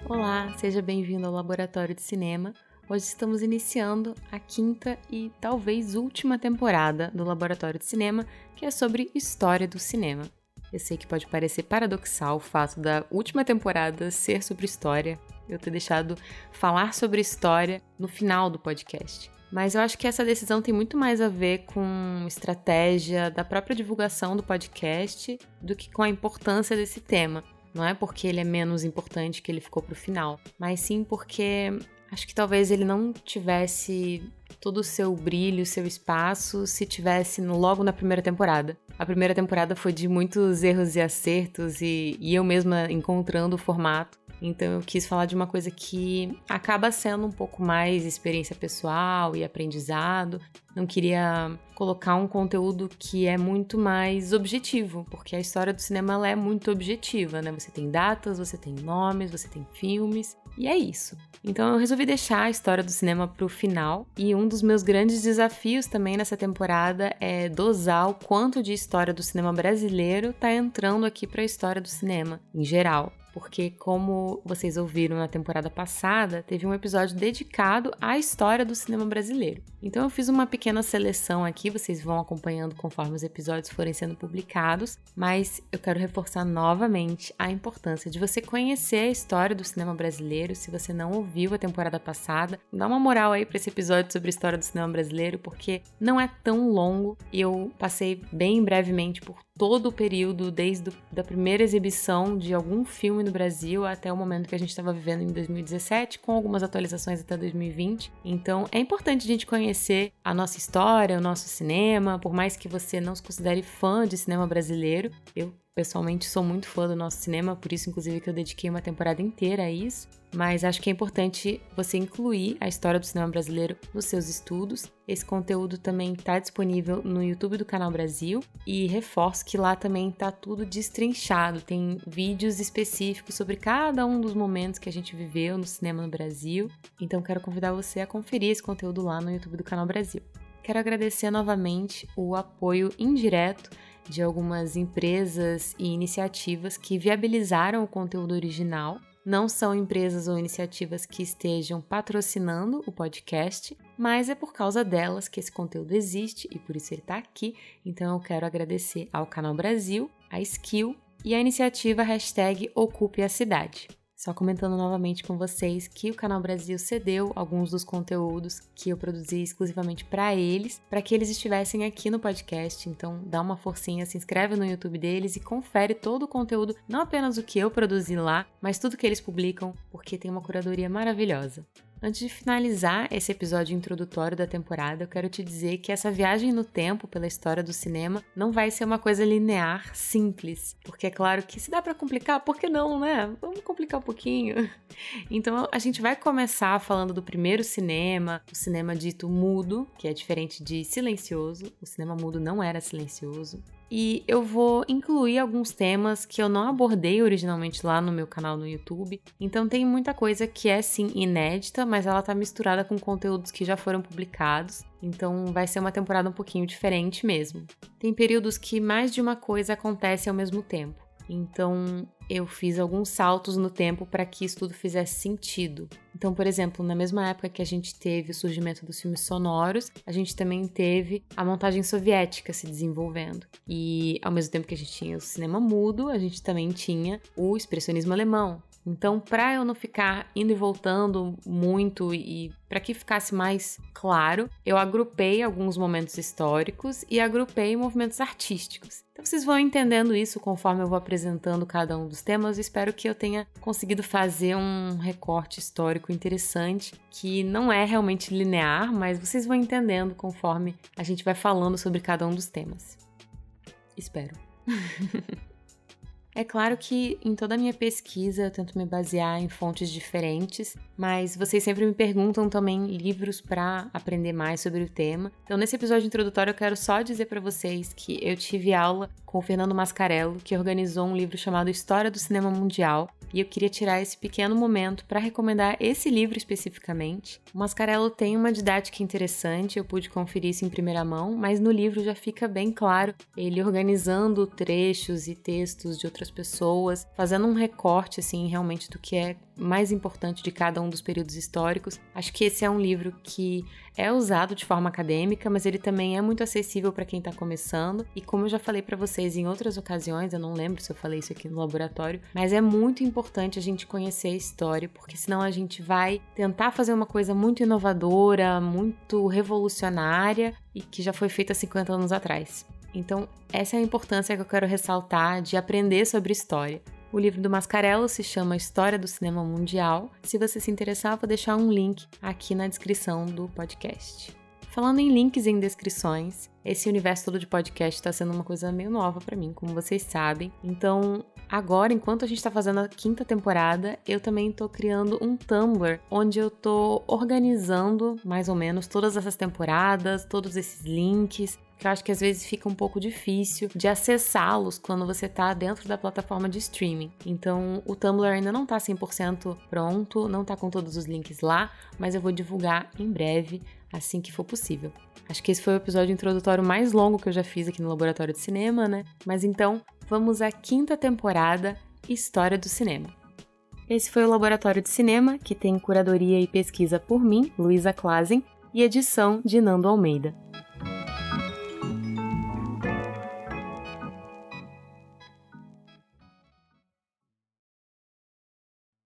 Olá, seja bem-vindo ao Laboratório de Cinema. Hoje estamos iniciando a 5ª e talvez última temporada do Laboratório de Cinema, que é sobre história do cinema. Eu sei que pode parecer paradoxal o fato da última temporada ser sobre história, eu ter deixado falar sobre história no final do podcast. Mas eu acho que essa decisão tem muito mais a ver com estratégia da própria divulgação do podcast do que com a importância desse tema. Não é porque ele é menos importante que ele ficou pro final, mas sim porque acho que talvez ele não tivesse todo o seu brilho, seu espaço, se tivesse logo na primeira temporada. A primeira temporada foi de muitos erros e acertos e eu mesma encontrando o formato. Então eu quis falar de uma coisa que acaba sendo um pouco mais experiência pessoal e aprendizado. Não queria colocar um conteúdo que é muito mais objetivo, porque a história do cinema ela é muito objetiva, né? Você tem datas, você tem nomes, você tem filmes, e é isso. Então eu resolvi deixar a história do cinema pro final, e um dos meus grandes desafios também nessa temporada é dosar o quanto de história do cinema brasileiro tá entrando aqui pra história do cinema, em geral. Porque, como vocês ouviram na temporada passada, teve um episódio dedicado à história do cinema brasileiro. Então eu fiz uma pequena seleção aqui, vocês vão acompanhando conforme os episódios forem sendo publicados, mas eu quero reforçar novamente a importância de você conhecer a história do cinema brasileiro. Se você não ouviu a temporada passada, dá uma moral aí para esse episódio sobre a história do cinema brasileiro, porque não é tão longo e eu passei bem brevemente por todo o período, desde a primeira exibição de algum filme no Brasil até o momento que a gente estava vivendo em 2017, com algumas atualizações até 2020. Então, é importante a gente conhecer a nossa história, o nosso cinema, por mais que você não se considere fã de cinema brasileiro. Eu, pessoalmente, sou muito fã do nosso cinema, por isso, inclusive, que eu dediquei uma temporada inteira a isso. Mas acho que é importante você incluir a história do cinema brasileiro nos seus estudos. Esse conteúdo também está disponível no YouTube do Canal Brasil e reforço que lá também está tudo destrinchado. Tem vídeos específicos sobre cada um dos momentos que a gente viveu no cinema no Brasil. Então quero convidar você a conferir esse conteúdo lá no YouTube do Canal Brasil. Quero agradecer novamente o apoio indireto de algumas empresas e iniciativas que viabilizaram o conteúdo original. Não são empresas ou iniciativas que estejam patrocinando o podcast, mas é por causa delas que esse conteúdo existe e por isso ele está aqui. Então eu quero agradecer ao Canal Brasil, a Skill e a iniciativa #Ocupe a Cidade. Só comentando novamente com vocês que o Canal Brasil cedeu alguns dos conteúdos que eu produzi exclusivamente para eles, para que eles estivessem aqui no podcast. Então dá uma forcinha, se inscreve no YouTube deles e confere todo o conteúdo, não apenas o que eu produzi lá, mas tudo que eles publicam, porque tem uma curadoria maravilhosa. Antes de finalizar esse episódio introdutório da temporada, eu quero te dizer que essa viagem no tempo pela história do cinema não vai ser uma coisa linear, simples. Porque é claro que se dá pra complicar, por que não, né? Vamos complicar um pouquinho. Então a gente vai começar falando do primeiro cinema, o cinema dito mudo, que é diferente de silencioso. O cinema mudo não era silencioso. E eu vou incluir alguns temas que eu não abordei originalmente lá no meu canal no YouTube. Então tem muita coisa que é sim inédita, mas ela tá misturada com conteúdos que já foram publicados. Então vai ser uma temporada um pouquinho diferente mesmo. Tem períodos que mais de uma coisa acontece ao mesmo tempo. Então eu fiz alguns saltos no tempo para que isso tudo fizesse sentido. Então, por exemplo, na mesma época que a gente teve o surgimento dos filmes sonoros, a gente também teve a montagem soviética se desenvolvendo. E ao mesmo tempo que a gente tinha o cinema mudo, a gente também tinha o expressionismo alemão. Então, para eu não ficar indo e voltando muito e para que ficasse mais claro, eu agrupei alguns momentos históricos e agrupei movimentos artísticos. Então, vocês vão entendendo isso conforme eu vou apresentando cada um dos temas. Eu espero que eu tenha conseguido fazer um recorte histórico interessante, que não é realmente linear, mas vocês vão entendendo conforme a gente vai falando sobre cada um dos temas. Espero. É claro que em toda a minha pesquisa eu tento me basear em fontes diferentes, mas vocês sempre me perguntam também livros para aprender mais sobre o tema. Então nesse episódio introdutório eu quero só dizer para vocês que eu tive aula com o Fernando Mascarello, que organizou um livro chamado História do Cinema Mundial, e eu queria tirar esse pequeno momento para recomendar esse livro especificamente. O Mascarello tem uma didática interessante, eu pude conferir isso em primeira mão, mas no livro já fica bem claro ele organizando trechos e textos de outras outras pessoas, fazendo um recorte, assim, realmente do que é mais importante de cada um dos períodos históricos. Acho que esse é um livro que é usado de forma acadêmica, mas ele também é muito acessível para quem está começando. E como eu já falei para vocês em outras ocasiões, eu não lembro se eu falei isso aqui no laboratório, mas é muito importante a gente conhecer a história, porque senão a gente vai tentar fazer uma coisa muito inovadora, muito revolucionária e que já foi feita 50 anos atrás. Então, essa é a importância que eu quero ressaltar de aprender sobre história. O livro do Mascarello se chama História do Cinema Mundial. Se você se interessar, eu vou deixar um link aqui na descrição do podcast. Falando em links e em descrições, esse universo todo de podcast está sendo uma coisa meio nova para mim, como vocês sabem. Então, agora, enquanto a gente está fazendo a 5ª temporada, eu também estou criando um Tumblr, onde eu estou organizando, mais ou menos, todas essas temporadas, todos esses links, que eu acho que às vezes fica um pouco difícil de acessá-los quando você está dentro da plataforma de streaming. Então, o Tumblr ainda não está 100% pronto, não está com todos os links lá, mas eu vou divulgar em breve, assim que for possível. Acho que esse foi o episódio introdutório mais longo que eu já fiz aqui no Laboratório de Cinema, né? Mas então, vamos à 5ª temporada, História do Cinema. Esse foi o Laboratório de Cinema, que tem curadoria e pesquisa por mim, Luísa Klazen, e edição de Nando Almeida.